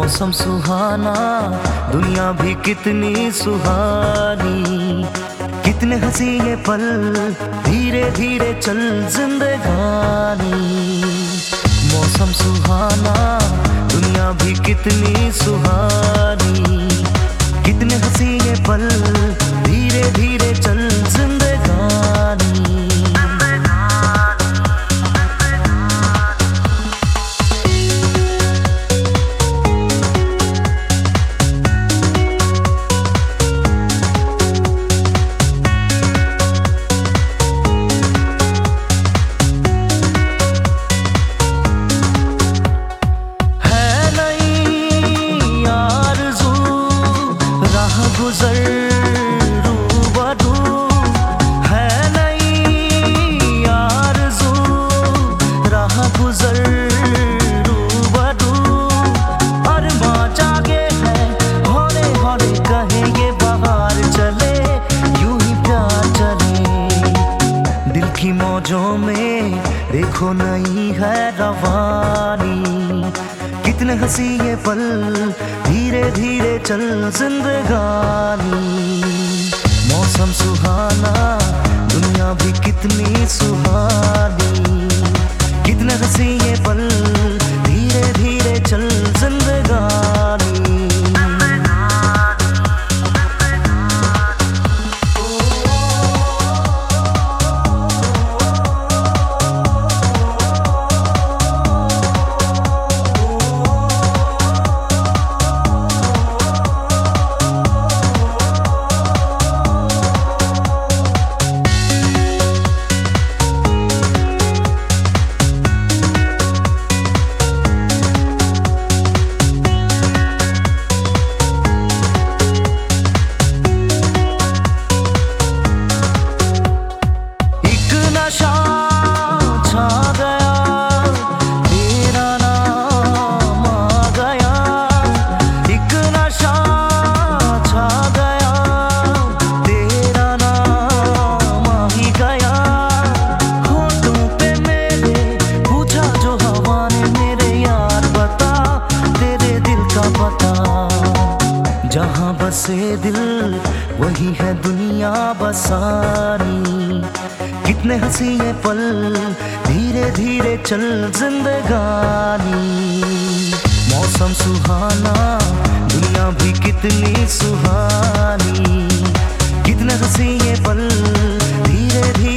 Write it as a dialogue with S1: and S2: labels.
S1: मौसम सुहाना, दुनिया भी कितनी सुहानी। कितने हंसी ये पल, धीरे धीरे चल जिंदगानी। मौसम सुहाना, दुनिया भी कितनी सुहानी। कितने हंसी ये पल, धीरे धीरे चल जिंदगानी। मौजों में देखो नई है रवानी। कितने हंसी ये पल, धीरे धीरे चल जिंदगानी। मौसम सुहाना, दुनिया भी कितनी सुहानी। कितने हंसी ये पल, धीरे धीरे चल जिंदगानी। जहाँ बसे दिल, वही है दुनिया बसानी। कितने हंसी ये पल, धीरे धीरे चल जिंदगानी। मौसम सुहाना, दुनिया भी कितनी सुहानी। कितने हंसी ये पल, धीरे धीरे